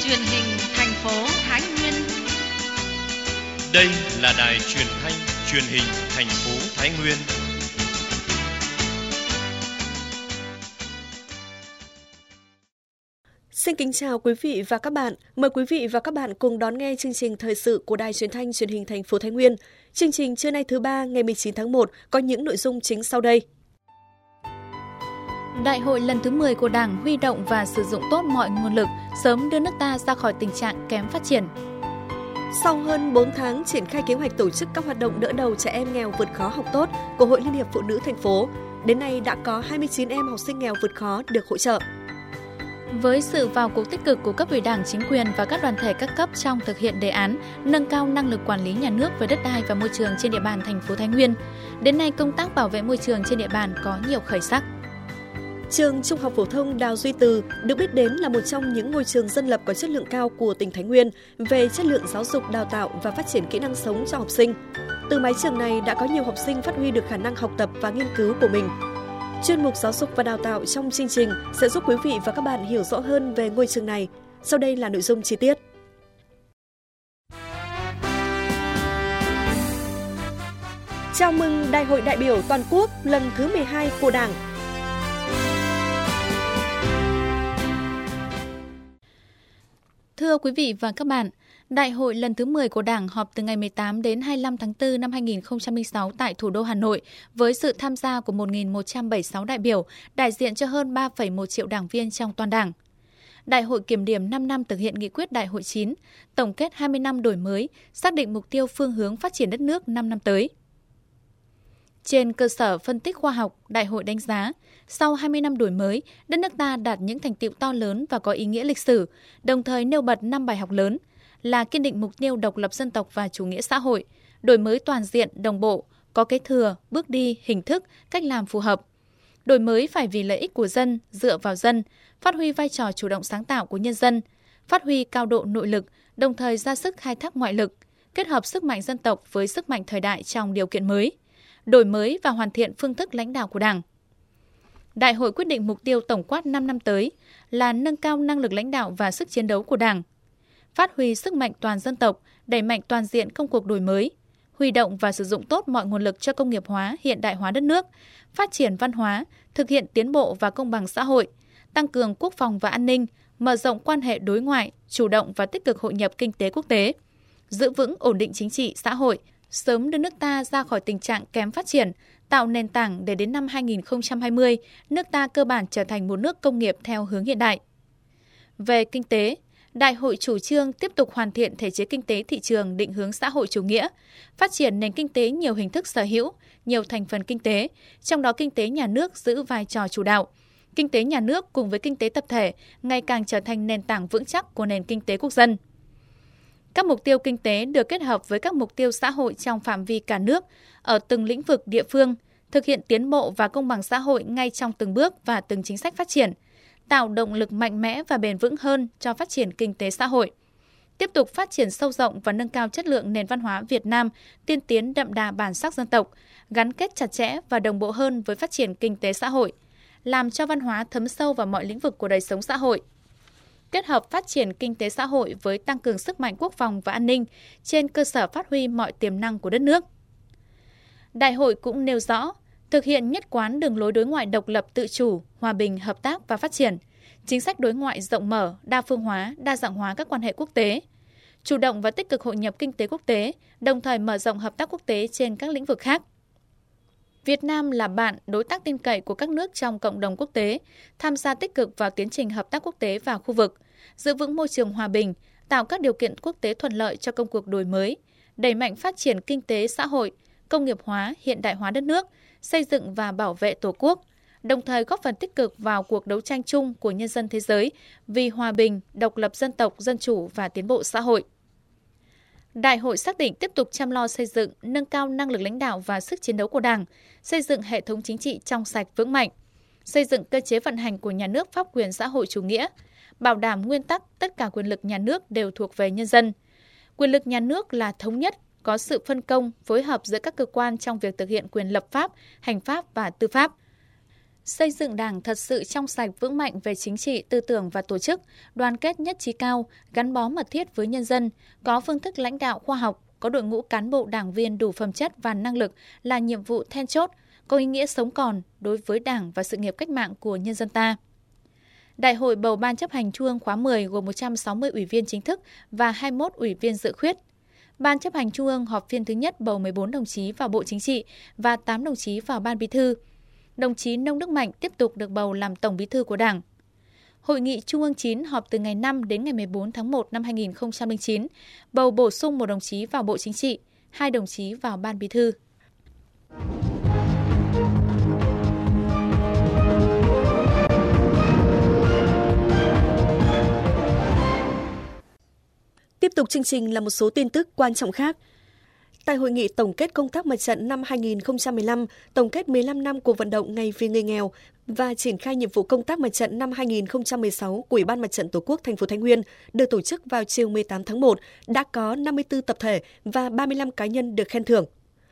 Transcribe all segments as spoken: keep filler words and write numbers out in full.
truyền hình thành phố Thái Nguyên. Đây là đài truyền thanh truyền hình thành phố Thái Nguyên. Xin kính chào quý vị và các bạn. Mời quý vị và các bạn cùng đón nghe chương trình thời sự của Đài Truyền thanh Truyền hình thành phố Thái Nguyên. Chương trình trưa nay thứ ba ngày mười chín tháng một có những nội dung chính sau đây. Đại hội lần thứ mười của Đảng huy động và sử dụng tốt mọi nguồn lực, sớm đưa nước ta ra khỏi tình trạng kém phát triển. Sau hơn bốn tháng triển khai kế hoạch tổ chức các hoạt động đỡ đầu trẻ em nghèo vượt khó học tốt của Hội Liên hiệp Phụ nữ thành phố, đến nay đã có hai mươi chín em học sinh nghèo vượt khó được hỗ trợ. Với sự vào cuộc tích cực của cấp ủy Đảng, chính quyền và các đoàn thể các cấp trong thực hiện đề án nâng cao năng lực quản lý nhà nước về đất đai và môi trường trên địa bàn thành phố Thái Nguyên, đến nay công tác bảo vệ môi trường trên địa bàn có nhiều khởi sắc. Trường Trung học phổ thông Đào Duy Từ được biết đến là một trong những ngôi trường dân lập có chất lượng cao của tỉnh Thái Nguyên về chất lượng giáo dục, đào tạo và phát triển kỹ năng sống cho học sinh. Từ mái trường này đã có nhiều học sinh phát huy được khả năng học tập và nghiên cứu của mình. Chuyên mục giáo dục và đào tạo trong chương trình sẽ giúp quý vị và các bạn hiểu rõ hơn về ngôi trường này. Sau đây là nội dung chi tiết. Chào mừng Đại hội đại biểu toàn quốc lần thứ mười hai của Đảng. Thưa quý vị và các bạn, Đại hội lần thứ mười của Đảng họp từ ngày mười tám đến hai mươi lăm tháng tư năm hai nghìn không trăm lẻ sáu tại thủ đô Hà Nội với sự tham gia của một nghìn một trăm bảy mươi sáu đại biểu, đại diện cho hơn ba phẩy một triệu đảng viên trong toàn Đảng. Đại hội kiểm điểm năm năm thực hiện nghị quyết Đại hội chín, tổng kết hai mươi năm đổi mới, xác định mục tiêu phương hướng phát triển đất nước năm năm tới. Trên cơ sở phân tích khoa học, Đại hội đánh giá, sau hai mươi năm đổi mới, đất nước ta đạt những thành tựu to lớn và có ý nghĩa lịch sử, đồng thời nêu bật năm bài học lớn là kiên định mục tiêu độc lập dân tộc và chủ nghĩa xã hội, đổi mới toàn diện, đồng bộ, có kế thừa, bước đi, hình thức, cách làm phù hợp. Đổi mới phải vì lợi ích của dân, dựa vào dân, phát huy vai trò chủ động sáng tạo của nhân dân, phát huy cao độ nội lực, đồng thời ra sức khai thác ngoại lực, kết hợp sức mạnh dân tộc với sức mạnh thời đại trong điều kiện mới, đổi mới và hoàn thiện phương thức lãnh đạo của Đảng. Đại hội quyết định mục tiêu tổng quát năm năm tới là nâng cao năng lực lãnh đạo và sức chiến đấu của Đảng, phát huy sức mạnh toàn dân tộc, đẩy mạnh toàn diện công cuộc đổi mới, huy động và sử dụng tốt mọi nguồn lực cho công nghiệp hóa, hiện đại hóa đất nước, phát triển văn hóa, thực hiện tiến bộ và công bằng xã hội, tăng cường quốc phòng và an ninh, mở rộng quan hệ đối ngoại, chủ động và tích cực hội nhập kinh tế quốc tế, giữ vững ổn định chính trị, xã hội, sớm đưa nước ta ra khỏi tình trạng kém phát triển, tạo nền tảng để đến năm hai nghìn không trăm hai mươi, nước ta cơ bản trở thành một nước công nghiệp theo hướng hiện đại. Về kinh tế, Đại hội chủ trương tiếp tục hoàn thiện thể chế kinh tế thị trường định hướng xã hội chủ nghĩa, phát triển nền kinh tế nhiều hình thức sở hữu, nhiều thành phần kinh tế, trong đó kinh tế nhà nước giữ vai trò chủ đạo. Kinh tế nhà nước cùng với kinh tế tập thể ngày càng trở thành nền tảng vững chắc của nền kinh tế quốc dân. Các mục tiêu kinh tế được kết hợp với các mục tiêu xã hội trong phạm vi cả nước, ở từng lĩnh vực địa phương, thực hiện tiến bộ và công bằng xã hội ngay trong từng bước và từng chính sách phát triển, tạo động lực mạnh mẽ và bền vững hơn cho phát triển kinh tế xã hội. Tiếp tục phát triển sâu rộng và nâng cao chất lượng nền văn hóa Việt Nam, tiên tiến đậm đà bản sắc dân tộc, gắn kết chặt chẽ và đồng bộ hơn với phát triển kinh tế xã hội, làm cho văn hóa thấm sâu vào mọi lĩnh vực của đời sống xã hội. Kết hợp phát triển kinh tế xã hội với tăng cường sức mạnh quốc phòng và an ninh trên cơ sở phát huy mọi tiềm năng của đất nước. Đại hội cũng nêu rõ, thực hiện nhất quán đường lối đối ngoại độc lập tự chủ, hòa bình, hợp tác và phát triển, chính sách đối ngoại rộng mở, đa phương hóa, đa dạng hóa các quan hệ quốc tế, chủ động và tích cực hội nhập kinh tế quốc tế, đồng thời mở rộng hợp tác quốc tế trên các lĩnh vực khác. Việt Nam là bạn, đối tác tin cậy của các nước trong cộng đồng quốc tế, tham gia tích cực vào tiến trình hợp tác quốc tế và khu vực, giữ vững môi trường hòa bình, tạo các điều kiện quốc tế thuận lợi cho công cuộc đổi mới, đẩy mạnh phát triển kinh tế xã hội, công nghiệp hóa, hiện đại hóa đất nước, xây dựng và bảo vệ Tổ quốc, đồng thời góp phần tích cực vào cuộc đấu tranh chung của nhân dân thế giới vì hòa bình, độc lập dân tộc, dân chủ và tiến bộ xã hội. Đại hội xác định tiếp tục chăm lo xây dựng, nâng cao năng lực lãnh đạo và sức chiến đấu của Đảng, xây dựng hệ thống chính trị trong sạch vững mạnh, xây dựng cơ chế vận hành của nhà nước pháp quyền xã hội chủ nghĩa, bảo đảm nguyên tắc tất cả quyền lực nhà nước đều thuộc về nhân dân. Quyền lực nhà nước là thống nhất, có sự phân công, phối hợp giữa các cơ quan trong việc thực hiện quyền lập pháp, hành pháp và tư pháp. Xây dựng Đảng thật sự trong sạch vững mạnh về chính trị, tư tưởng và tổ chức, đoàn kết nhất trí cao, gắn bó mật thiết với nhân dân, có phương thức lãnh đạo khoa học, có đội ngũ cán bộ đảng viên đủ phẩm chất và năng lực là nhiệm vụ then chốt, có ý nghĩa sống còn đối với Đảng và sự nghiệp cách mạng của nhân dân ta. Đại hội bầu Ban chấp hành Trung ương khóa mười gồm một trăm sáu mươi ủy viên chính thức và hai mươi mốt ủy viên dự khuyết. Ban chấp hành Trung ương họp phiên thứ nhất bầu mười bốn đồng chí vào Bộ Chính trị và tám đồng chí vào Ban Bí thư. Đồng chí Nông Đức Mạnh tiếp tục được bầu làm Tổng Bí thư của Đảng. Hội nghị Trung ương chín họp từ ngày năm đến ngày mười bốn tháng một năm hai nghìn không trăm lẻ chín, bầu bổ sung một đồng chí vào Bộ Chính trị, hai đồng chí vào Ban Bí thư. Tiếp tục chương trình là một số tin tức quan trọng khác. Tại hội nghị tổng kết công tác mặt trận năm hai nghìn không trăm mười lăm, tổng kết mười lăm năm cuộc vận động Ngày vì người nghèo và triển khai nhiệm vụ công tác mặt trận năm hai nghìn không trăm mười sáu của Ủy ban Mặt trận Tổ quốc thành phố Thái Nguyên được tổ chức vào chiều mười tám tháng một, đã có năm mươi tư tập thể và ba mươi lăm cá nhân được khen thưởng.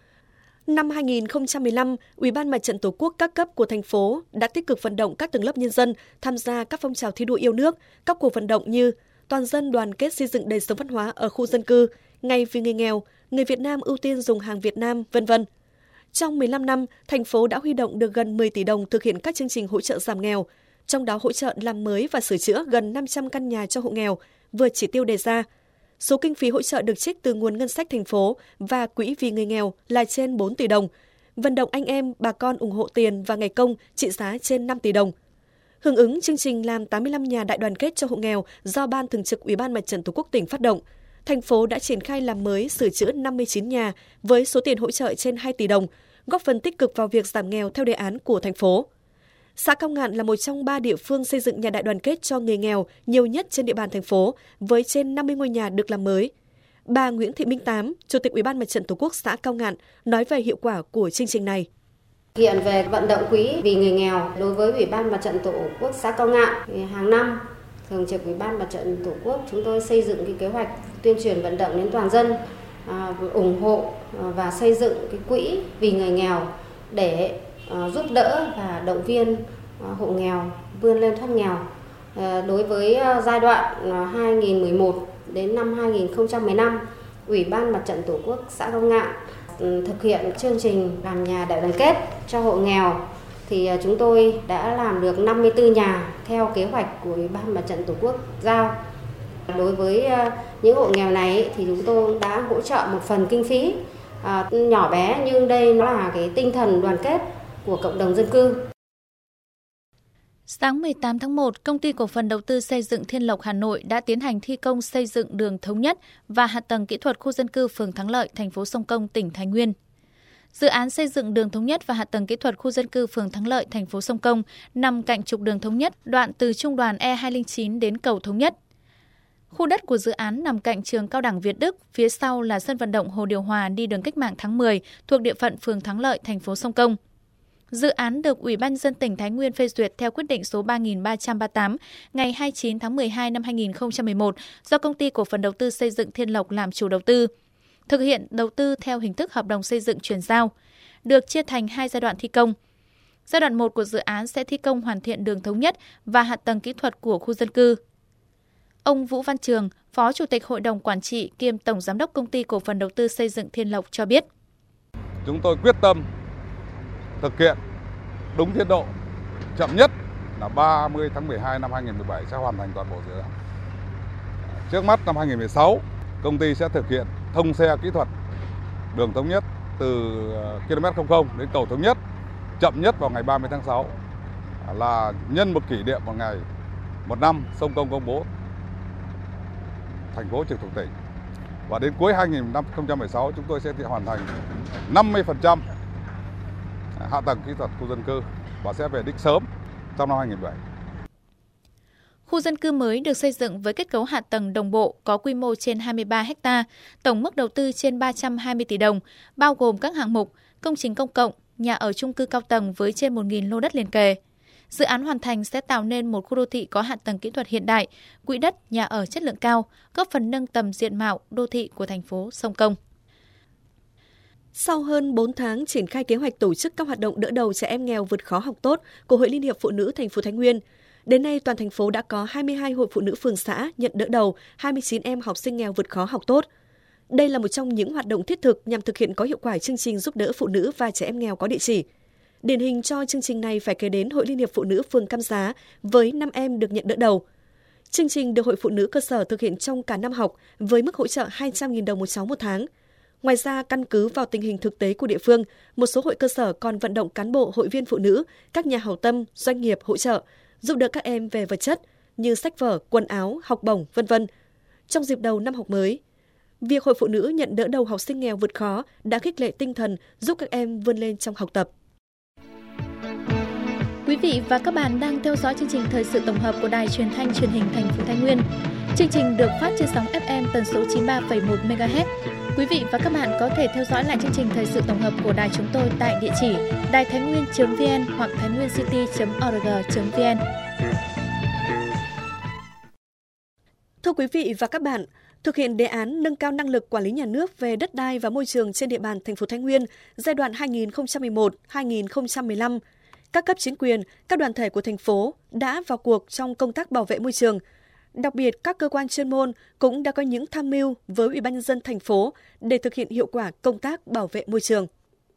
Năm hai nghìn không trăm mười lăm, Ủy ban Mặt trận Tổ quốc các cấp của thành phố đã tích cực vận động các tầng lớp nhân dân tham gia các phong trào thi đua yêu nước, các cuộc vận động như toàn dân đoàn kết xây dựng đời sống văn hóa ở khu dân cư, Ngày vì người nghèo, người Việt Nam ưu tiên dùng hàng Việt Nam, vân vân. Trong mười lăm năm, thành phố đã huy động được gần mười tỷ đồng thực hiện các chương trình hỗ trợ giảm nghèo, trong đó hỗ trợ làm mới và sửa chữa gần năm trăm căn nhà cho hộ nghèo, vượt chỉ tiêu đề ra. Số kinh phí hỗ trợ được trích từ nguồn ngân sách thành phố và quỹ vì người nghèo là trên bốn tỷ đồng. Vận động anh em, bà con ủng hộ tiền và ngày công trị giá trên năm tỷ đồng. Hưởng ứng chương trình làm tám mươi lăm nhà đại đoàn kết cho hộ nghèo do Ban Thường trực Ủy ban Mặt trận Tổ quốc tỉnh phát động, thành phố đã triển khai làm mới, sửa chữa năm mươi chín nhà với số tiền hỗ trợ trên hai tỷ đồng, góp phần tích cực vào việc giảm nghèo theo đề án của thành phố. Xã Cao Ngạn là một trong ba địa phương xây dựng nhà đại đoàn kết cho người nghèo nhiều nhất trên địa bàn thành phố, với trên năm mươi ngôi nhà được làm mới. Bà Nguyễn Thị Minh Tám, Chủ tịch Ủy ban Mặt trận Tổ quốc xã Cao Ngạn, nói về hiệu quả của chương trình này. Hiện về vận động quỹ vì người nghèo đối với Ủy ban Mặt trận Tổ quốc xã Cao Ngạn, hàng năm Thường trực Ủy ban Mặt trận Tổ quốc chúng tôi xây dựng cái kế hoạch tuyên truyền vận động đến toàn dân, à, ủng hộ và xây dựng cái quỹ vì người nghèo để à, giúp đỡ và động viên à, hộ nghèo vươn lên thoát nghèo. À, đối với à, giai đoạn à, hai nghìn không trăm mười một đến năm hai nghìn không trăm mười lăm, Ủy ban Mặt trận Tổ quốc xã Cao Ngạn thực hiện chương trình làm nhà đại đoàn kết cho hộ nghèo, thì chúng tôi đã làm được năm mươi tư nhà theo kế hoạch của Ủy ban Mặt trận Tổ quốc giao. Đối với những hộ nghèo này thì chúng tôi đã hỗ trợ một phần kinh phí à, nhỏ bé, nhưng đây nó là cái tinh thần đoàn kết của cộng đồng dân cư. Sáng mười tám tháng một, Công ty Cổ phần Đầu tư Xây dựng Thiên Lộc Hà Nội đã tiến hành thi công xây dựng đường thống nhất và hạ tầng kỹ thuật khu dân cư phường Thắng Lợi, thành phố Sông Công, tỉnh Thái Nguyên. Dự án xây dựng đường thống nhất và hạ tầng kỹ thuật khu dân cư phường Thắng Lợi, thành phố Sông Công nằm cạnh trục đường thống nhất, đoạn từ trung đoàn E hai không chín đến cầu Thống Nhất. Khu đất của dự án nằm cạnh trường Cao đẳng Việt Đức, phía sau là sân vận động Hồ Điều Hòa đi đường Cách mạng tháng mười thuộc địa phận phường Thắng Lợi, thành phố Sông Công. Dự án được Ủy ban nhân dân tỉnh Thái Nguyên phê duyệt theo quyết định số ba nghìn ba trăm ba mươi tám ngày hai mươi chín tháng mười hai năm hai nghìn không trăm mười một do Công ty Cổ phần Đầu tư Xây dựng Thiên Lộc làm chủ đầu tư. Thực hiện đầu tư theo hình thức hợp đồng xây dựng chuyển giao, được chia thành hai giai đoạn thi công. Giai đoạn một của dự án sẽ thi công hoàn thiện đường thống nhất và hạ tầng kỹ thuật của khu dân cư. Ông Vũ Văn Trường, Phó Chủ tịch Hội đồng Quản trị kiêm Tổng Giám đốc Công ty Cổ phần Đầu tư Xây dựng Thiên Lộc cho biết. Chúng tôi quyết tâm thực hiện đúng tiến độ, chậm nhất là ba mươi tháng mười hai năm hai nghìn không trăm mười bảy sẽ hoàn thành toàn bộ dự án. Trước mắt năm hai nghìn không trăm mười sáu, công ty sẽ thực hiện thông xe kỹ thuật đường thống nhất từ ki lô mét không không đến cầu Thống Nhất, chậm nhất vào ngày ba mươi tháng sáu, là nhân một kỷ niệm một ngày, một năm Sông Công công bố thành phố trực thuộc tỉnh. Và đến cuối hai nghìn không trăm mười sáu chúng tôi sẽ hoàn thành năm mươi phần trăm hạ tầng kỹ thuật khu dân cư và sẽ về đích sớm trong năm hai nghìn không trăm mười bảy. Khu dân cư mới được xây dựng với kết cấu hạ tầng đồng bộ, có quy mô trên hai mươi ba héc ta, tổng mức đầu tư trên ba trăm hai mươi tỷ đồng, bao gồm các hạng mục, công trình công cộng, nhà ở chung cư cao tầng với trên một nghìn lô đất liền kề. Dự án hoàn thành sẽ tạo nên một khu đô thị có hạ tầng kỹ thuật hiện đại, quỹ đất, nhà ở chất lượng cao, góp phần nâng tầm diện mạo đô thị của thành phố Sông Công. Sau hơn bốn tháng triển khai kế hoạch tổ chức các hoạt động đỡ đầu trẻ em nghèo vượt khó học tốt của Hội Liên hiệp Phụ nữ thành phố Thái Nguyên, đến nay toàn thành phố đã có hai mươi hai hội phụ nữ phường xã nhận đỡ đầu hai mươi chín em học sinh nghèo vượt khó học tốt. Đây là một trong những hoạt động thiết thực nhằm thực hiện có hiệu quả chương trình giúp đỡ phụ nữ và trẻ em nghèo có địa chỉ. Điển hình cho chương trình này phải kể đến Hội Liên hiệp Phụ nữ phường Cam Giá với năm em được nhận đỡ đầu. Chương trình được Hội Phụ nữ cơ sở thực hiện trong cả năm học với mức hỗ trợ hai trăm nghìn đồng một cháu một tháng. Ngoài ra, căn cứ vào tình hình thực tế của địa phương, một số hội cơ sở còn vận động cán bộ, hội viên phụ nữ, các nhà hảo tâm, doanh nghiệp hỗ trợ, giúp đỡ các em về vật chất như sách vở, quần áo, học bổng, vân vân. Trong dịp đầu năm học mới, việc Hội Phụ nữ nhận đỡ đầu học sinh nghèo vượt khó đã khích lệ tinh thần giúp các em vươn lên trong học tập. Quý vị và các bạn đang theo dõi chương trình thời sự tổng hợp của Đài Truyền thanh Truyền hình thành phố Thái Nguyên. Chương trình được phát trên sóng ép em tần số chín mươi ba phẩy một mê ga héc. Quý vị và các bạn có thể theo dõi lại chương trình thời sự tổng hợp của đài chúng tôi tại địa chỉ đài thái nguyên chấm vn hoặc thái nguyên city chấm org chấm vn. Thưa quý vị và các bạn, thực hiện đề án nâng cao năng lực quản lý nhà nước về đất đai và môi trường trên địa bàn thành phố Thái Nguyên giai đoạn hai nghìn không trăm mười một đến hai nghìn không trăm mười lăm, các cấp chính quyền, các đoàn thể của thành phố đã vào cuộc trong công tác bảo vệ môi trường. Đặc biệt, các cơ quan chuyên môn cũng đã có những tham mưu với Ủy ban nhân dân thành phố để thực hiện hiệu quả công tác bảo vệ môi trường.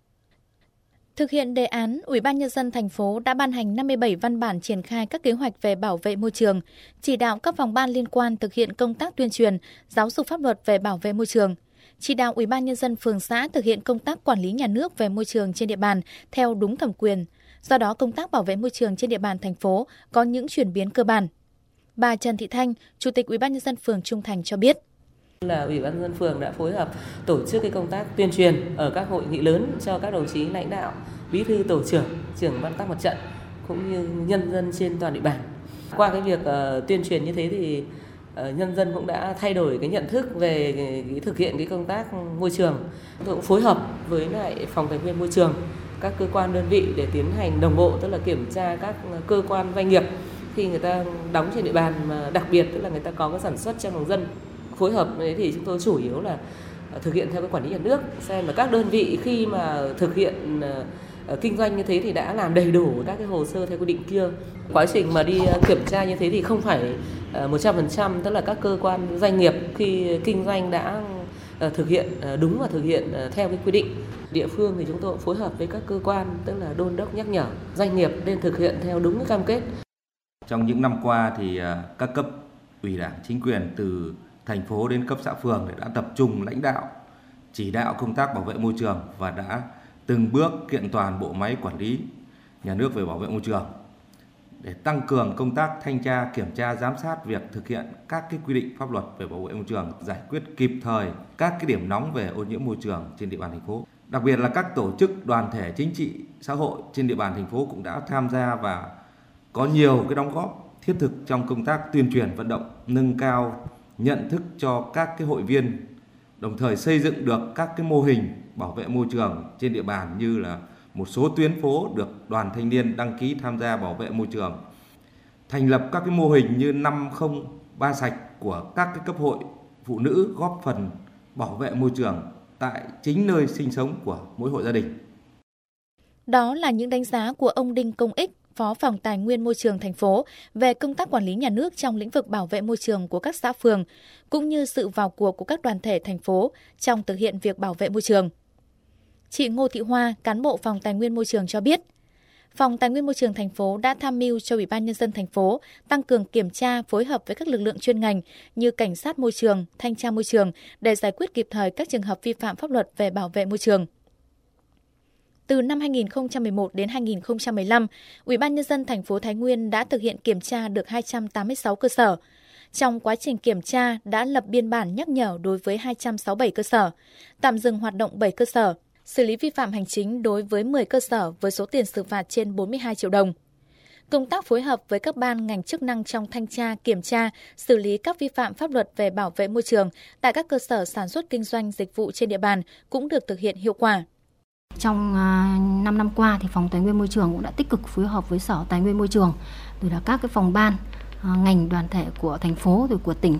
Thực hiện đề án, Ủy ban nhân dân thành phố đã ban hành năm mươi bảy văn bản triển khai các kế hoạch về bảo vệ môi trường, chỉ đạo các phòng ban liên quan thực hiện công tác tuyên truyền, giáo dục pháp luật về bảo vệ môi trường, chỉ đạo Ủy ban nhân dân phường xã thực hiện công tác quản lý nhà nước về môi trường trên địa bàn theo đúng thẩm quyền. Do đó, công tác bảo vệ môi trường trên địa bàn thành phố có những chuyển biến cơ bản. Bà Trần Thị Thanh, Chủ tịch Ủy ban nhân dân phường Trung Thành cho biết. Là Ủy ban nhân dân phường đã phối hợp tổ chức cái công tác tuyên truyền ở các hội nghị lớn cho các đồng chí lãnh đạo, bí thư tổ trưởng, trưởng ban công tác mặt trận cũng như nhân dân trên toàn địa bàn. Qua cái việc uh, tuyên truyền như thế thì uh, nhân dân cũng đã thay đổi cái nhận thức về cái, cái thực hiện cái công tác môi trường. Chúng tôi cũng phối hợp với lại phòng tài nguyên môi trường, các cơ quan đơn vị để tiến hành đồng bộ, tức là kiểm tra các cơ quan doanh nghiệp khi người ta đóng trên địa bàn, mà đặc biệt tức là người ta có cái sản xuất trong lòng dân. Phối hợp đấy thì chúng tôi chủ yếu là thực hiện theo cái quản lý nhà nước, xem là các đơn vị khi mà thực hiện uh, kinh doanh như thế thì đã làm đầy đủ các cái hồ sơ theo quy định kia. Quá trình mà đi kiểm tra như thế thì không phải uh, một trăm phần trăm, tức là các cơ quan doanh nghiệp khi kinh doanh đã uh, thực hiện uh, đúng và thực hiện uh, theo cái quy định. Địa phương thì chúng tôi cũng phối hợp với các cơ quan, tức là đôn đốc nhắc nhở doanh nghiệp nên thực hiện theo đúng cái cam kết. Trong những năm qua thì các cấp ủy đảng, chính quyền từ thành phố đến cấp xã phường đã tập trung lãnh đạo, chỉ đạo công tác bảo vệ môi trường và đã từng bước kiện toàn bộ máy quản lý nhà nước về bảo vệ môi trường để tăng cường công tác thanh tra, kiểm tra, giám sát việc thực hiện các cái quy định pháp luật về bảo vệ môi trường, giải quyết kịp thời các cái điểm nóng về ô nhiễm môi trường trên địa bàn thành phố. Đặc biệt là các tổ chức đoàn thể chính trị xã hội trên địa bàn thành phố cũng đã tham gia và có nhiều cái đóng góp thiết thực trong công tác tuyên truyền vận động, nâng cao nhận thức cho các cái hội viên, đồng thời xây dựng được các cái mô hình bảo vệ môi trường trên địa bàn như là một số tuyến phố được đoàn thanh niên đăng ký tham gia bảo vệ môi trường, thành lập các cái mô hình như năm không ba sạch của các cái cấp hội phụ nữ góp phần bảo vệ môi trường tại chính nơi sinh sống của mỗi hộ gia đình. Đó là những đánh giá của ông Đinh Công Ích, Phó Phòng Tài nguyên Môi trường thành phố về công tác quản lý nhà nước trong lĩnh vực bảo vệ môi trường của các xã phường, cũng như sự vào cuộc của các đoàn thể thành phố trong thực hiện việc bảo vệ môi trường. Chị Ngô Thị Hoa, cán bộ Phòng Tài nguyên Môi trường cho biết, Phòng Tài nguyên Môi trường thành phố đã tham mưu cho Ủy ban nhân dân thành phố tăng cường kiểm tra, phối hợp với các lực lượng chuyên ngành như cảnh sát môi trường, thanh tra môi trường để giải quyết kịp thời các trường hợp vi phạm pháp luật về bảo vệ môi trường. Từ năm hai nghìn không trăm mười một đến hai nghìn không trăm mười lăm, Ủy ban nhân dân thành phố Thái Nguyên đã thực hiện kiểm tra được hai trăm tám mươi sáu cơ sở. Trong quá trình kiểm tra đã lập biên bản nhắc nhở đối với hai trăm sáu mươi bảy cơ sở, tạm dừng hoạt động bảy cơ sở, xử lý vi phạm hành chính đối với mười cơ sở với số tiền xử phạt trên bốn mươi hai triệu đồng. Công tác phối hợp với các ban ngành chức năng trong thanh tra, kiểm tra, xử lý các vi phạm pháp luật về bảo vệ môi trường tại các cơ sở sản xuất kinh doanh dịch vụ trên địa bàn cũng được thực hiện hiệu quả. Trong năm năm qua thì Phòng Tài nguyên Môi trường cũng đã tích cực phối hợp với Sở Tài nguyên Môi trường, rồi là các cái phòng ban, ngành đoàn thể của thành phố rồi của tỉnh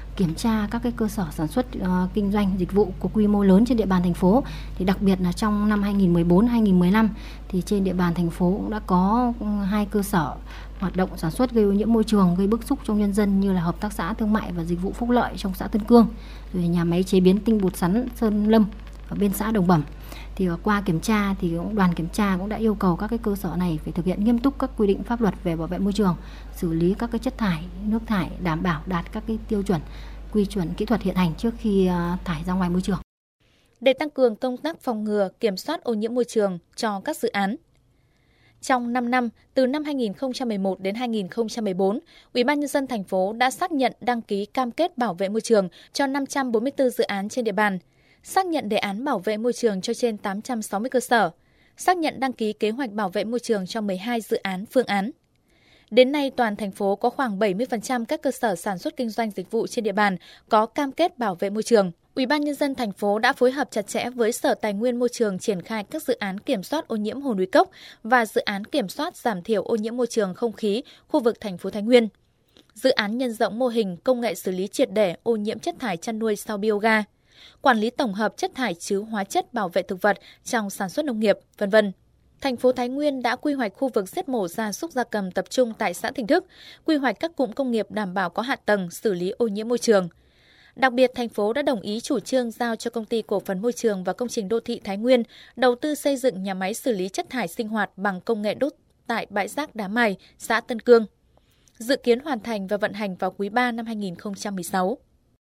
kiểm tra các cái cơ sở sản xuất uh, kinh doanh dịch vụ có quy mô lớn trên địa bàn thành phố. Thì đặc biệt là trong năm hai nghìn mười bốn hai nghìn mười lăm thì trên địa bàn thành phố cũng đã có hai cơ sở hoạt động sản xuất gây ô nhiễm môi trường, gây bức xúc trong nhân dân như là hợp tác xã thương mại và dịch vụ Phúc Lợi trong xã Tân Cương, rồi nhà máy chế biến tinh bột sắn Sơn Lâm ở bên xã Đồng Bẩm. Thì qua kiểm tra thì đoàn kiểm tra cũng đã yêu cầu các cái cơ sở này phải thực hiện nghiêm túc các quy định pháp luật về bảo vệ môi trường, xử lý các cái chất thải, nước thải đảm bảo đạt các cái tiêu chuẩn, quy chuẩn kỹ thuật hiện hành trước khi thải ra ngoài môi trường. Để tăng cường công tác phòng ngừa, kiểm soát ô nhiễm môi trường cho các dự án. Trong năm năm, từ năm hai nghìn không trăm mười một đến hai nghìn không trăm mười bốn, Ủy ban nhân dân thành phố đã xác nhận đăng ký cam kết bảo vệ môi trường cho năm trăm bốn mươi tư dự án trên địa bàn, xác nhận đề án bảo vệ môi trường cho trên tám trăm sáu mươi cơ sở, xác nhận đăng ký kế hoạch bảo vệ môi trường cho mười hai dự án phương án. Đến nay, toàn thành phố có khoảng bảy mươi phần trăm các cơ sở sản xuất kinh doanh dịch vụ trên địa bàn có cam kết bảo vệ môi trường. Ủy ban nhân dân thành phố đã phối hợp chặt chẽ với Sở Tài nguyên Môi trường triển khai các dự án kiểm soát ô nhiễm hồ núi Cốc và dự án kiểm soát giảm thiểu ô nhiễm môi trường không khí khu vực thành phố Thái Nguyên. Dự án nhân rộng mô hình công nghệ xử lý triệt để ô nhiễm chất thải chăn nuôi sau bioga, quản lý tổng hợp chất thải chứa hóa chất bảo vệ thực vật trong sản xuất nông nghiệp, vân vân. Thành phố Thái Nguyên đã quy hoạch khu vực giết mổ gia súc gia cầm tập trung tại xã Thịnh Đức, quy hoạch các cụm công nghiệp đảm bảo có hạ tầng xử lý ô nhiễm môi trường. Đặc biệt, thành phố đã đồng ý chủ trương giao cho Công ty Cổ phần Môi trường và Công trình Đô thị Thái Nguyên đầu tư xây dựng nhà máy xử lý chất thải sinh hoạt bằng công nghệ đốt tại bãi rác Đá Mài, xã Tân Cương. Dự kiến hoàn thành và vận hành vào quý ba năm hai nghìn không trăm mười sáu.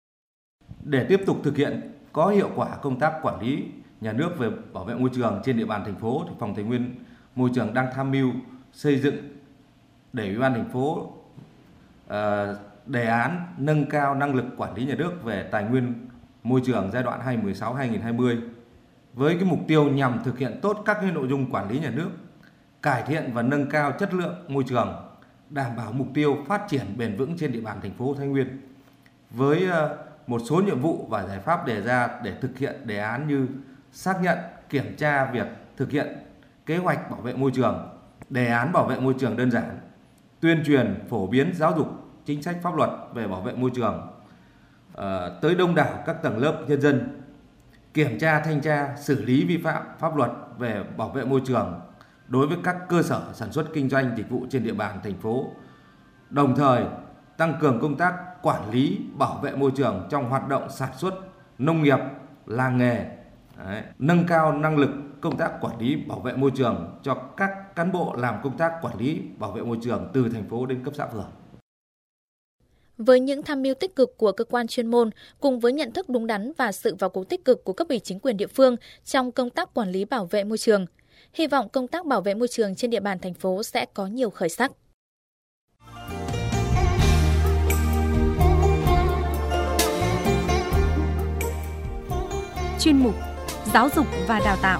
Để tiếp tục thực hiện có hiệu quả công tác quản lý nhà nước về bảo vệ môi trường trên địa bàn thành phố, thì Phòng Tài nguyên Môi trường đang tham mưu xây dựng để Ủy ban thành phố uh, đề án nâng cao năng lực quản lý nhà nước về tài nguyên môi trường giai đoạn hai nghìn không trăm mười sáu đến hai nghìn không trăm hai mươi với cái mục tiêu nhằm thực hiện tốt các cái nội dung quản lý nhà nước, cải thiện và nâng cao chất lượng môi trường, đảm bảo mục tiêu phát triển bền vững trên địa bàn thành phố Thái Nguyên. Với uh, một số nhiệm vụ và giải pháp đề ra để thực hiện đề án như xác nhận, kiểm tra việc thực hiện kế hoạch bảo vệ môi trường, đề án bảo vệ môi trường đơn giản, tuyên truyền, phổ biến giáo dục chính sách pháp luật về bảo vệ môi trường uh, tới đông đảo các tầng lớp nhân dân, kiểm tra, thanh tra, xử lý vi phạm pháp luật về bảo vệ môi trường đối với các cơ sở sản xuất kinh doanh dịch vụ trên địa bàn thành phố, đồng thời tăng cường công tác quản lý bảo vệ môi trường trong hoạt động sản xuất nông nghiệp, làng nghề, đấy, nâng cao năng lực công tác quản lý bảo vệ môi trường cho các cán bộ làm công tác quản lý bảo vệ môi trường từ thành phố đến cấp xã phường. Với những tham mưu tích cực của cơ quan chuyên môn, cùng với nhận thức đúng đắn và sự vào cuộc tích cực của cấp ủy chính quyền địa phương trong công tác quản lý bảo vệ môi trường, hy vọng công tác bảo vệ môi trường trên địa bàn thành phố sẽ có nhiều khởi sắc. Chuyên mục Giáo dục và Đào tạo.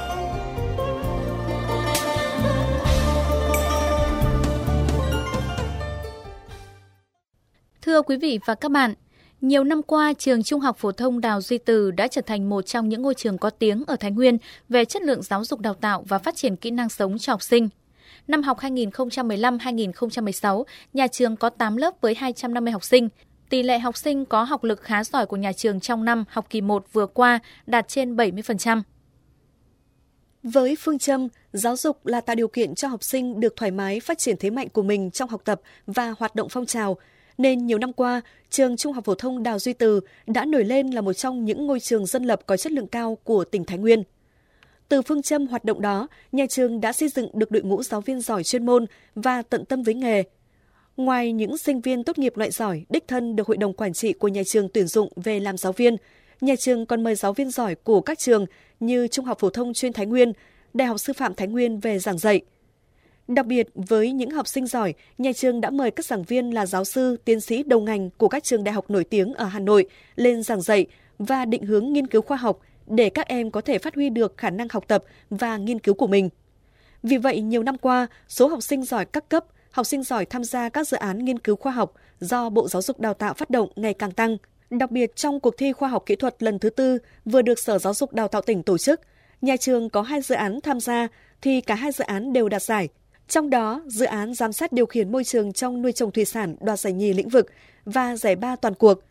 Thưa quý vị và các bạn, nhiều năm qua, trường Trung học phổ thông Đào Duy Từ đã trở thành một trong những ngôi trường có tiếng ở Thái Nguyên về chất lượng giáo dục đào tạo và phát triển kỹ năng sống cho học sinh. Năm học hai nghìn không trăm mười lăm hai nghìn không trăm mười sáu, nhà trường có tám lớp với hai trăm năm mươi học sinh. Tỷ lệ học sinh có học lực khá giỏi của nhà trường trong năm học kỳ một vừa qua đạt trên bảy mươi phần trăm. Với phương châm giáo dục là tạo điều kiện cho học sinh được thoải mái phát triển thế mạnh của mình trong học tập và hoạt động phong trào, nên nhiều năm qua, trường Trung học phổ thông Đào Duy Từ đã nổi lên là một trong những ngôi trường dân lập có chất lượng cao của tỉnh Thái Nguyên. Từ phương châm hoạt động đó, nhà trường đã xây dựng được đội ngũ giáo viên giỏi chuyên môn và tận tâm với nghề. Ngoài những sinh viên tốt nghiệp loại giỏi, đích thân được Hội đồng Quản trị của nhà trường tuyển dụng về làm giáo viên, nhà trường còn mời giáo viên giỏi của các trường như Trung học phổ thông chuyên Thái Nguyên, Đại học Sư phạm Thái Nguyên về giảng dạy. Đặc biệt, với những học sinh giỏi, nhà trường đã mời các giảng viên là giáo sư, tiến sĩ đầu ngành của các trường đại học nổi tiếng ở Hà Nội lên giảng dạy và định hướng nghiên cứu khoa học để các em có thể phát huy được khả năng học tập và nghiên cứu của mình. Vì vậy, nhiều năm qua, số học sinh giỏi các cấp, học sinh giỏi tham gia các dự án nghiên cứu khoa học do Bộ Giáo dục Đào tạo phát động ngày càng tăng. Đặc biệt, trong cuộc thi khoa học kỹ thuật lần thứ tư vừa được Sở Giáo dục Đào tạo tỉnh tổ chức, nhà trường có hai dự án tham gia thì cả hai dự án đều đạt giải. Trong đó, dự án giám sát điều khiển môi trường trong nuôi trồng thủy sản đoạt giải nhì lĩnh vực và giải ba toàn cuộc.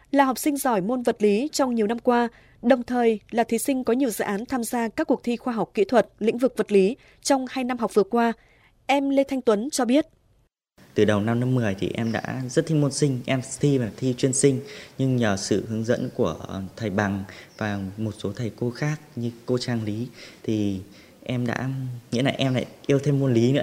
là học sinh giỏi môn vật lý trong nhiều năm qua, đồng thời là thí sinh có nhiều dự án tham gia các cuộc thi khoa học kỹ thuật lĩnh vực vật lý trong hai năm học vừa qua. Em Lê Thanh Tuấn cho biết. Từ đầu năm lớp mười thì em đã rất thích môn sinh, em thi và thi chuyên sinh, nhưng nhờ sự hướng dẫn của thầy Bằng và một số thầy cô khác như cô Trang Lý thì em đã, nghĩa là em lại yêu thêm môn lý nữa.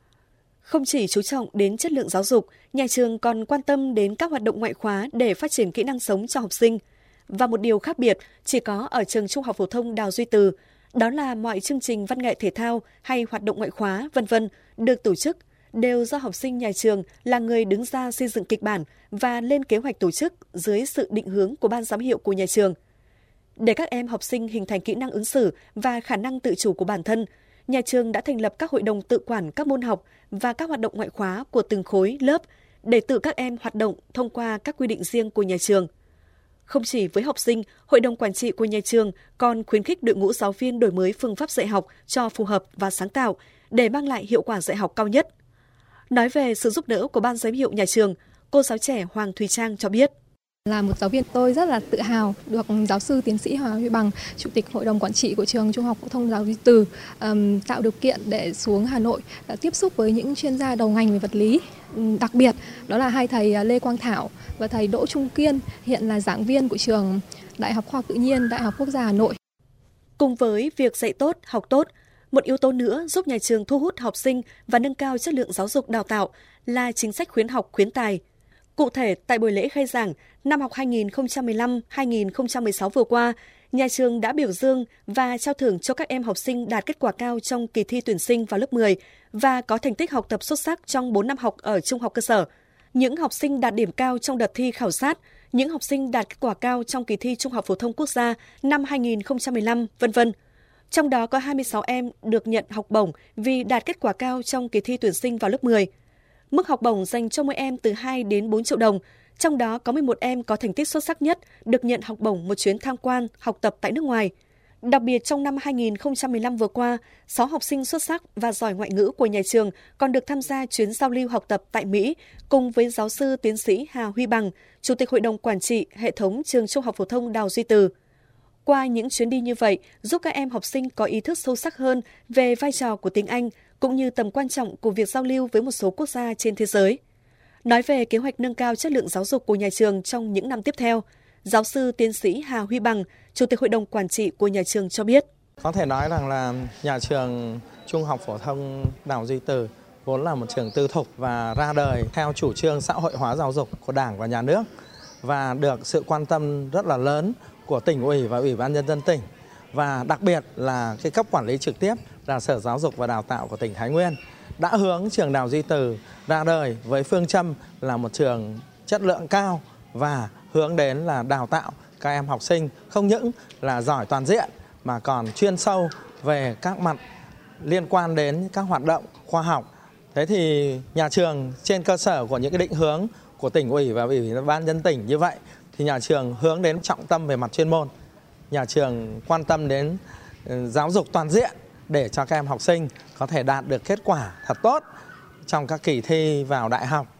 Không chỉ chú trọng đến chất lượng giáo dục, nhà trường còn quan tâm đến các hoạt động ngoại khóa để phát triển kỹ năng sống cho học sinh. Và một điều khác biệt chỉ có ở trường Trung học phổ thông Đào Duy Từ, đó là mọi chương trình văn nghệ thể thao hay hoạt động ngoại khóa, vân vân được tổ chức đều do học sinh nhà trường là người đứng ra xây dựng kịch bản và lên kế hoạch tổ chức dưới sự định hướng của ban giám hiệu của nhà trường. Để các em học sinh hình thành kỹ năng ứng xử và khả năng tự chủ của bản thân, nhà trường đã thành lập các hội đồng tự quản các môn học và các hoạt động ngoại khóa của từng khối, lớp để tự các em hoạt động thông qua các quy định riêng của nhà trường. Không chỉ với học sinh, Hội đồng Quản trị của nhà trường còn khuyến khích đội ngũ giáo viên đổi mới phương pháp dạy học cho phù hợp và sáng tạo để mang lại hiệu quả dạy học cao nhất. Nói về sự giúp đỡ của ban giám hiệu nhà trường, cô giáo trẻ Hoàng Thùy Trang cho biết. Là một giáo viên, tôi rất là tự hào được giáo sư tiến sĩ Hà Huy Bằng, Chủ tịch Hội đồng Quản trị của trường Trung học phổ thông Đào Duy Từ um, tạo điều kiện để xuống Hà Nội uh, tiếp xúc với những chuyên gia đầu ngành về vật lý. Um, đặc biệt đó là hai thầy Lê Quang Thảo và thầy Đỗ Trung Kiên, hiện là giảng viên của trường Đại học Khoa học Tự nhiên, Đại học Quốc gia Hà Nội. Cùng với việc dạy tốt, học tốt, một yếu tố nữa giúp nhà trường thu hút học sinh và nâng cao chất lượng giáo dục đào tạo là chính sách khuyến học khuyến tài. Cụ thể, tại buổi lễ khai giảng năm học hai nghìn không trăm mười lăm hai nghìn không trăm mười sáu vừa qua, nhà trường đã biểu dương và trao thưởng cho các em học sinh đạt kết quả cao trong kỳ thi tuyển sinh vào lớp mười và có thành tích học tập xuất sắc trong bốn năm học ở trung học cơ sở. Những học sinh đạt điểm cao trong đợt thi khảo sát, những học sinh đạt kết quả cao trong kỳ thi Trung học phổ thông quốc gia năm hai nghìn không trăm mười lăm, vân vân. Trong đó có hai mươi sáu em được nhận học bổng vì đạt kết quả cao trong kỳ thi tuyển sinh vào lớp mười. Mức học bổng dành cho mỗi em từ hai đến bốn triệu đồng, trong đó có mười một em có thành tích xuất sắc nhất được nhận học bổng một chuyến tham quan, học tập tại nước ngoài. Đặc biệt trong năm hai nghìn không trăm mười lăm vừa qua, sáu học sinh xuất sắc và giỏi ngoại ngữ của nhà trường còn được tham gia chuyến giao lưu học tập tại Mỹ cùng với giáo sư tiến sĩ Hà Huy Bằng, Chủ tịch Hội đồng Quản trị hệ thống trường Trung học phổ thông Đào Duy Từ. Qua những chuyến đi như vậy, giúp các em học sinh có ý thức sâu sắc hơn về vai trò của tiếng Anh, cũng như tầm quan trọng của việc giao lưu với một số quốc gia trên thế giới. Nói về kế hoạch nâng cao chất lượng giáo dục của nhà trường trong những năm tiếp theo, giáo sư tiến sĩ Hà Huy Bằng, Chủ tịch Hội đồng Quản trị của nhà trường cho biết. Có thể nói rằng là nhà trường Trung học phổ thông Đào Duy Từ vốn là một trường tư thục và ra đời theo chủ trương xã hội hóa giáo dục của Đảng và Nhà nước và được sự quan tâm rất là lớn của tỉnh ủy và Ủy ban Nhân dân tỉnh, và đặc biệt là cái cấp quản lý trực tiếp là Sở Giáo dục và Đào tạo của tỉnh Thái Nguyên đã hướng trường Đào Duy Từ ra đời với phương châm là một trường chất lượng cao và hướng đến là đào tạo các em học sinh không những là giỏi toàn diện mà còn chuyên sâu về các mặt liên quan đến các hoạt động khoa học. Thế thì nhà trường trên cơ sở của những cái định hướng của tỉnh ủy và Ủy ban nhân dân tỉnh như vậy thì nhà trường hướng đến trọng tâm về mặt chuyên môn. Nhà trường quan tâm đến giáo dục toàn diện để cho các em học sinh có thể đạt được kết quả thật tốt trong các kỳ thi vào đại học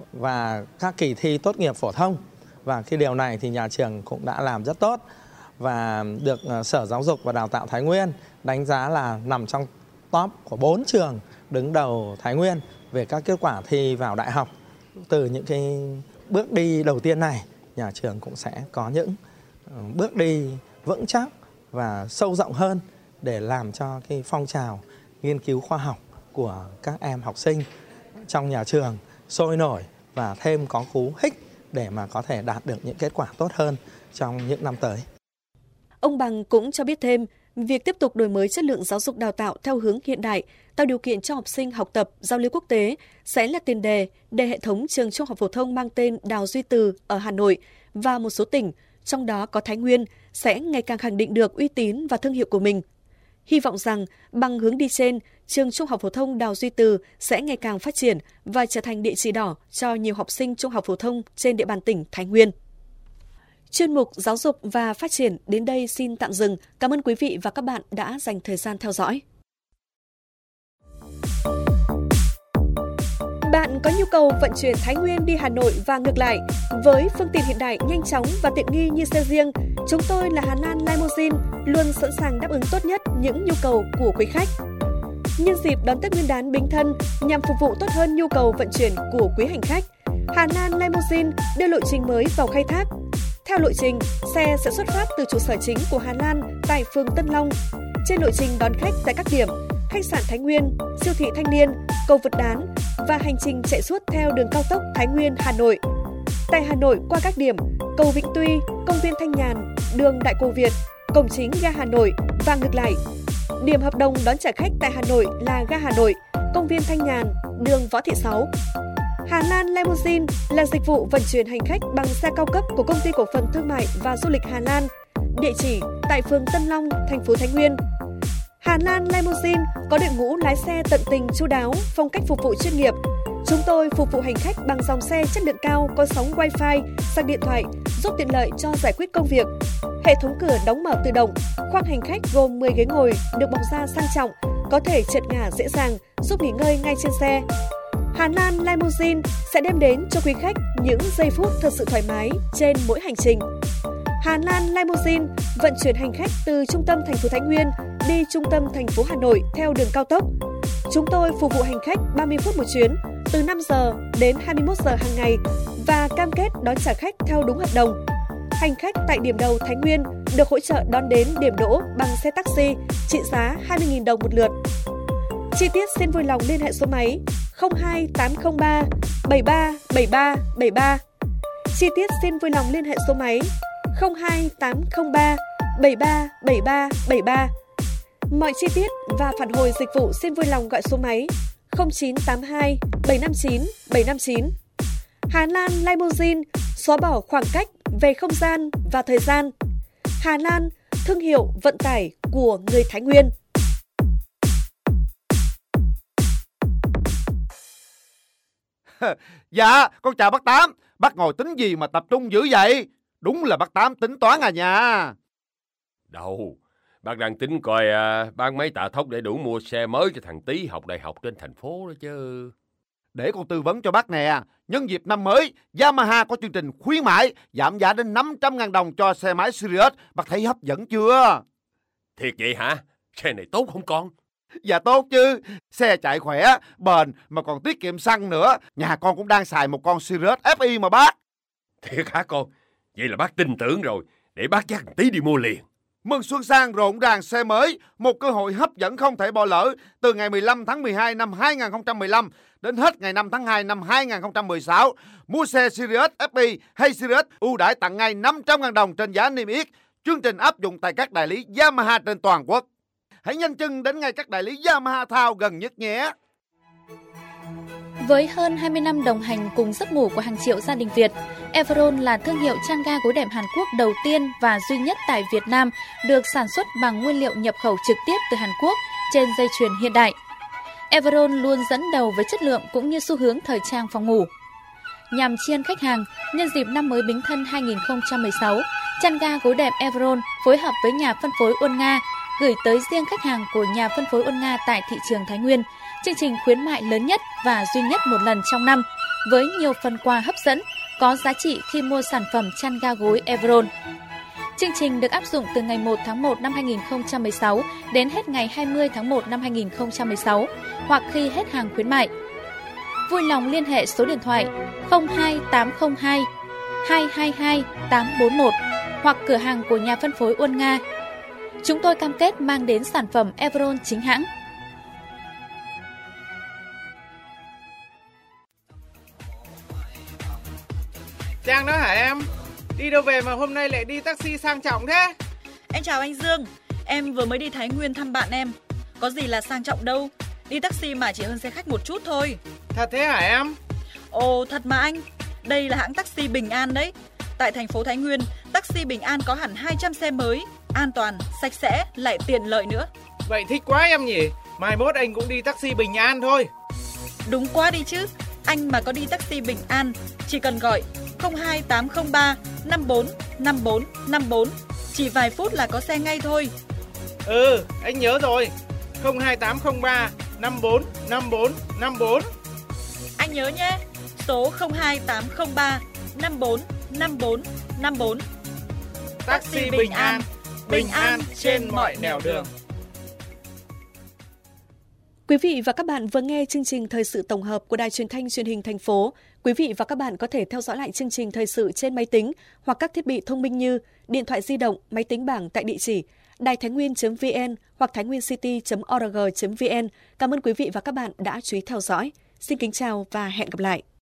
và các kỳ thi tốt nghiệp phổ thông. Và cái điều này thì nhà trường cũng đã làm rất tốt và được Sở Giáo dục và Đào tạo Thái Nguyên đánh giá là nằm trong top của bốn trường đứng đầu Thái Nguyên về các kết quả thi vào đại học. Từ những cái bước đi đầu tiên này, nhà trường cũng sẽ có những bước đi vững chắc và sâu rộng hơn để làm cho cái phong trào nghiên cứu khoa học của các em học sinh trong nhà trường sôi nổi và thêm có cú hích để mà có thể đạt được những kết quả tốt hơn trong những năm tới. Ông Bằng cũng cho biết thêm, việc tiếp tục đổi mới chất lượng giáo dục đào tạo theo hướng hiện đại, tạo điều kiện cho học sinh học tập, giao lưu quốc tế sẽ là tiền đề để hệ thống trường Trung học phổ thông mang tên Đào Duy Từ ở Hà Nội và một số tỉnh, trong đó có Thái Nguyên, sẽ ngày càng khẳng định được uy tín và thương hiệu của mình. Hy vọng rằng bằng hướng đi trên, trường Trung học phổ thông Đào Duy Từ sẽ ngày càng phát triển và trở thành địa chỉ đỏ cho nhiều học sinh trung học phổ thông trên địa bàn tỉnh Thái Nguyên. Chuyên mục Giáo dục và Phát triển đến đây xin tạm dừng. Cảm ơn quý vị và các bạn đã dành thời gian theo dõi. ba Bạn có nhu cầu vận chuyển Thái Nguyên đi Hà Nội và ngược lại với phương tiện hiện đại, nhanh chóng và tiện nghi như xe riêng, chúng tôi là Hà Lan Limousine luôn sẵn sàng đáp ứng tốt nhất những nhu cầu của quý khách. Nhân dịp đón Tết Nguyên đán Bính Thân, nhằm phục vụ tốt hơn nhu cầu vận chuyển của quý hành khách, Hà Lan Limousine đưa lộ trình mới vào khai thác. Theo lộ trình, xe sẽ xuất phát từ trụ sở chính của Hà Lan tại phường Tân Long. Trên lộ trình đón khách tại các điểm khách sạn Thái Nguyên, siêu thị Thanh Niên, cầu Vượt Đán và hành trình chạy suốt theo đường cao tốc Thái Nguyên Hà Nội. Tại Hà Nội qua các điểm cầu Vĩnh Tuy, công viên Thanh Nhàn, đường Đại Cổ Việt, cổng chính ga Hà Nội và ngược lại. Điểm hợp đồng đón trả khách tại Hà Nội là ga Hà Nội, công viên Thanh Nhàn, đường Võ Thị Sáu. Hà Lan Limousine là dịch vụ vận chuyển hành khách bằng xe cao cấp của Công ty Cổ phần Thương mại và Du lịch Hà Lan, địa chỉ tại phường Tân Long, thành phố Thái Nguyên. Hà Lan Limousine có đội ngũ lái xe tận tình chu đáo, phong cách phục vụ chuyên nghiệp. Chúng tôi phục vụ hành khách bằng dòng xe chất lượng cao có sóng Wi-Fi, sạc điện thoại, giúp tiện lợi cho giải quyết công việc. Hệ thống cửa đóng mở tự động, khoang hành khách gồm mười ghế ngồi được bọc da sang trọng, có thể trượt ngả dễ dàng, giúp nghỉ ngơi ngay trên xe. Hà Lan Limousine sẽ đem đến cho quý khách những giây phút thật sự thoải mái trên mỗi hành trình. Hà Lan Limousine vận chuyển hành khách từ trung tâm thành phố Thái Nguyên đi trung tâm thành phố Hà Nội theo đường cao tốc. Chúng tôi phục vụ hành khách ba mươi phút một chuyến, từ năm giờ đến hai mươi mốt giờ hàng ngày và cam kết đón trả khách theo đúng hợp đồng. Hành khách tại điểm đầu Thái Nguyên được hỗ trợ đón đến điểm đỗ bằng xe taxi trị giá hai mươi nghìn đồng một lượt. Chi tiết xin vui lòng liên hệ số máy không hai tám không ba bảy ba bảy ba bảy ba. Chi tiết xin vui lòng liên hệ số máy không hai tám không ba bảy ba bảy ba bảy ba. Mọi chi tiết và phản hồi dịch vụ xin vui lòng gọi số máy không chín tám hai bảy năm chín bảy năm chín. Hà Lan Limousine xóa bỏ khoảng cách về không gian và thời gian. Hà Lan, thương hiệu vận tải của người Thái Nguyên. Dạ, con chào bác Tám. Bác ngồi tính gì mà tập trung dữ vậy? Đúng là bác Tám tính toán à nha. Đâu, bác đang tính coi à, bán mấy tạ thóc để đủ mua xe mới cho thằng Tý học đại học trên thành phố đó chứ. Để con tư vấn cho bác nè. Nhân dịp năm mới, Yamaha có chương trình khuyến mãi giảm giá đến năm trăm ngàn đồng cho xe máy Sirius. Bác thấy hấp dẫn chưa? Thiệt vậy hả? Xe này tốt không con? Dạ tốt chứ. Xe chạy khỏe, bền mà còn tiết kiệm xăng nữa. Nhà con cũng đang xài một con Sirius ép i mà bác. Thiệt hả con? Vậy là bác tin tưởng rồi. Để bác dắt thằng Tý đi mua liền. Mừng Xuân Sang rộn ràng xe mới, một cơ hội hấp dẫn không thể bỏ lỡ từ ngày mười lăm tháng mười hai năm hai nghìn không trăm mười lăm đến hết ngày năm tháng hai năm hai nghìn không trăm mười sáu. Mua xe Sirius ép i hay Sirius ưu đãi tặng ngay năm trăm ngàn đồng trên giá niêm yết. Chương trình áp dụng tại các đại lý Yamaha trên toàn quốc. Hãy nhanh chân đến ngay các đại lý Yamaha Thao gần nhất nhé. Với hơn hai mươi năm đồng hành cùng giấc ngủ của hàng triệu gia đình Việt, Everon là thương hiệu chăn ga gối đệm Hàn Quốc đầu tiên và duy nhất tại Việt Nam được sản xuất bằng nguyên liệu nhập khẩu trực tiếp từ Hàn Quốc trên dây chuyền hiện đại. Everon luôn dẫn đầu với chất lượng cũng như xu hướng thời trang phòng ngủ. Nhằm tri ân khách hàng, nhân dịp năm mới Bính Thân hai nghìn không trăm mười sáu, chăn ga gối đệm Everon phối hợp với nhà phân phối Uôn Nga gửi tới riêng khách hàng của nhà phân phối Uôn Nga tại thị trường Thái Nguyên chương trình khuyến mại lớn nhất và duy nhất một lần trong năm với nhiều phần quà hấp dẫn có giá trị khi mua sản phẩm chăn ga gối Everon. Chương trình được áp dụng từ ngày một tháng một năm hai nghìn không trăm mười sáu đến hết ngày hai mươi tháng một năm hai nghìn không trăm mười sáu hoặc khi hết hàng khuyến mại. Vui lòng liên hệ số điện thoại không hai tám không hai hai hai hai tám bốn một hoặc cửa hàng của nhà phân phối Uôn Nga. Chúng tôi cam kết mang đến sản phẩm Everon chính hãng. Trang đó hả em? Đi đâu về mà hôm nay lại đi taxi sang trọng thế? Em chào anh Dương. Em vừa mới đi Thái Nguyên thăm bạn em. Có gì là sang trọng đâu. Đi taxi mà chỉ hơn xe khách một chút thôi. Thật thế hả em? Ồ thật mà anh. Đây là hãng taxi Bình An đấy. Tại thành phố Thái Nguyên, taxi Bình An có hẳn hai trăm xe mới. An toàn, sạch sẽ, lại tiện lợi nữa. Vậy thích quá em nhỉ. Mai mốt anh cũng đi taxi Bình An thôi. Đúng quá đi chứ. Anh mà có đi taxi Bình An, chỉ cần gọi không hai tám không ba năm bốn năm bốn năm bốn. Chỉ vài phút là có xe ngay thôi. Ừ, anh nhớ rồi. không hai tám không ba năm bốn năm bốn năm bốn. Anh nhớ nhé. Số không hai tám không ba năm bốn năm bốn năm bốn. Taxi Bình An, bình an trên mọi nẻo đường. Quý vị và các bạn vừa nghe chương trình thời sự tổng hợp của Đài Truyền thanh Truyền hình thành phố. Quý vị và các bạn có thể theo dõi lại chương trình thời sự trên máy tính hoặc các thiết bị thông minh như điện thoại di động, máy tính bảng tại địa chỉ đài thái nguyên chấm vn hoặc thái nguyên city chấm org chấm vn. Cảm ơn quý vị và các bạn đã chú ý theo dõi. Xin kính chào và hẹn gặp lại.